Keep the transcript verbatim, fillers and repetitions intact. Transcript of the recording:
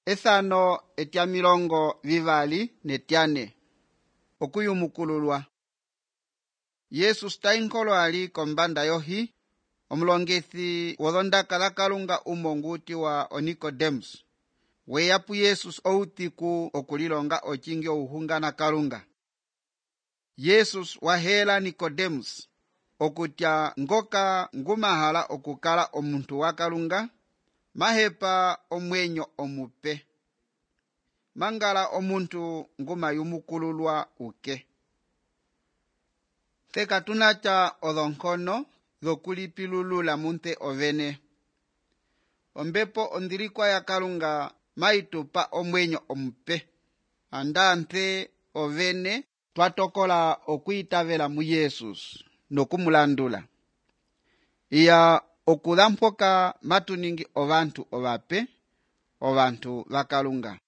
Ethano etya milongo vivali netyane. Okuyumukululwa. Yesu stainkolo ali kombanda yohi, omulongethi wodondaka la Kalunga umonguti wa Nicodemus. Weyapu Yesus outiku okulilonga ochingi ouhunga na Kalunga. Yesus wahela Nicodemus okutya ngoka ngumahala okukala omuntu wa Kalunga, mahepa omwenyo omupe. Mangala omuntu ngumayumukululwa uke. Theka tunacha odhonkono dhokulipilulula munte ovene. Ombepo ondilikwa ya Kalunga maitupa omwenyo omupe. Andante ovene twatokola okwiitavela mu Yesus nokumulandula. Iya okudhampoka matuningi ovantu ovape, ovantu va Kalunga.